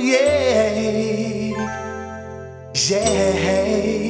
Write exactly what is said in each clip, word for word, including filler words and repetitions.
yeah, yeah.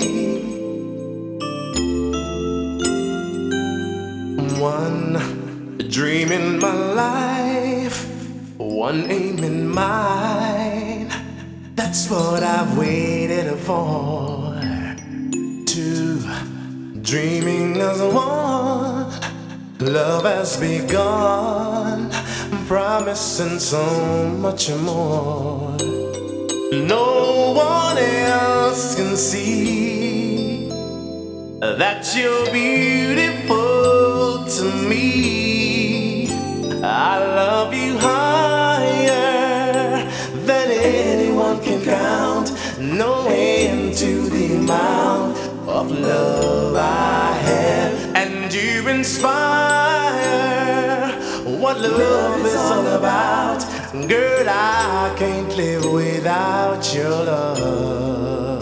One dream in my life, one aim in mind. That's what I've waited for. Two, dreaming as one. Love has begun, promising so much more. No one else can see that you're beautiful to me. I love you higher than anyone can count. No end to the amount of love I have, and you inspire what love is all about. Girl, I can't live without your love.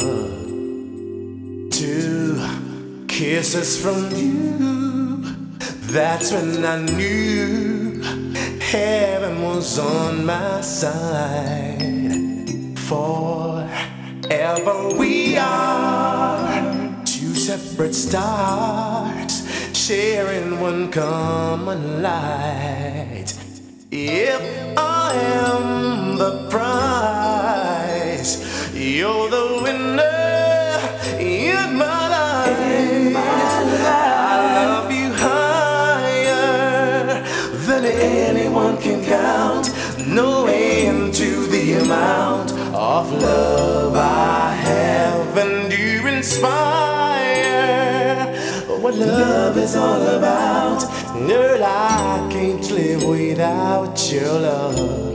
Two kisses from you, that's when I knew heaven was on my side. Forever we are two separate stars, sharing one common light. If I am the prize, you're the winner in my life. I love you higher than anyone can count. No end to the amount of love I have, and you inspire what love is all about. Girl, I can't live without your love.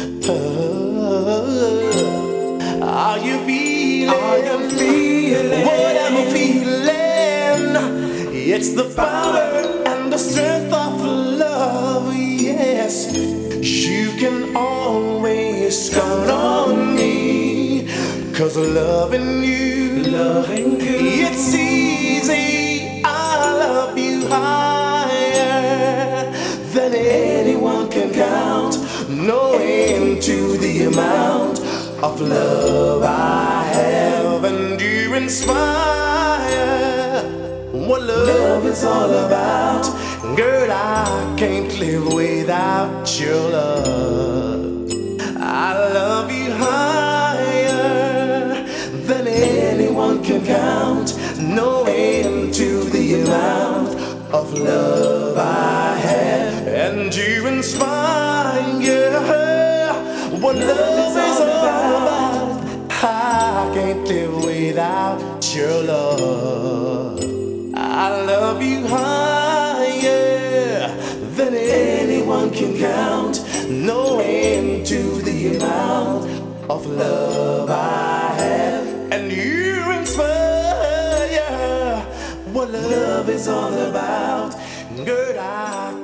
Are you feeling, Are you feeling what I'm feeling? It's the power and the strength of love, yes. You can always count on me, 'cause loving you, loving you, it's easy. I love you higher than anyone can count. No end to the amount of love I have, and you inspire what love is all about. Girl, I can't live without your love. I love you higher than anyone can count. No end to the amount of love I have, and you inspire what love is all about. I can't live without your love. I love you higher than anyone can count. No end to the amount of love I have, and you inspire what love is all about. Girl, I